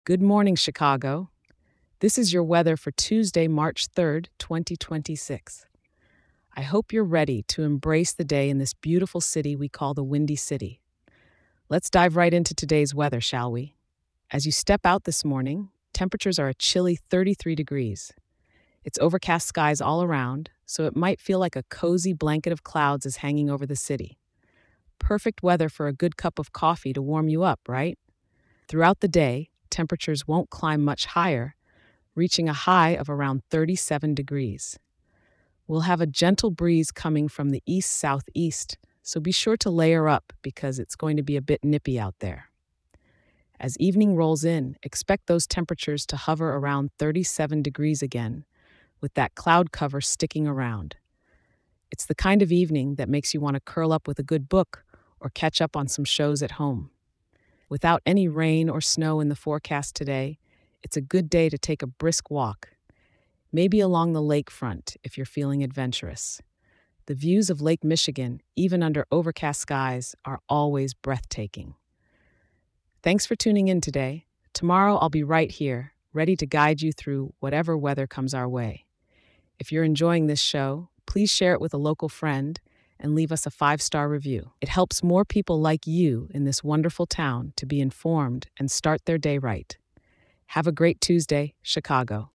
Good morning, Chicago. This is your weather for Tuesday, March 3rd, 2026. I hope you're ready to embrace the day in this beautiful city we call the Windy City. Let's dive right into today's weather, shall we? As you step out this morning, temperatures are a chilly 33 degrees. It's overcast skies all around, so it might feel like a cozy blanket of clouds is hanging over the city. Perfect weather for a good cup of coffee to warm you up, right? Throughout the day, temperatures won't climb much higher, reaching a high of around 37 degrees. We'll have a gentle breeze coming from the east southeast, so be sure to layer up because it's going to be a bit nippy out there. As evening rolls in, expect those temperatures to hover around 37 degrees again, with that cloud cover sticking around. It's the kind of evening that makes you want to curl up with a good book or catch up on some shows at home. Without any rain or snow in the forecast today, it's a good day to take a brisk walk, maybe along the lakefront if you're feeling adventurous. The views of Lake Michigan, even under overcast skies, are always breathtaking. Thanks for tuning in today. Tomorrow I'll be right here, ready to guide you through whatever weather comes our way. If you're enjoying this show, please share it with a local friend and leave us a 5-star review. It helps more people like you in this wonderful town to be informed and start their day right. Have a great Tuesday, Chicago.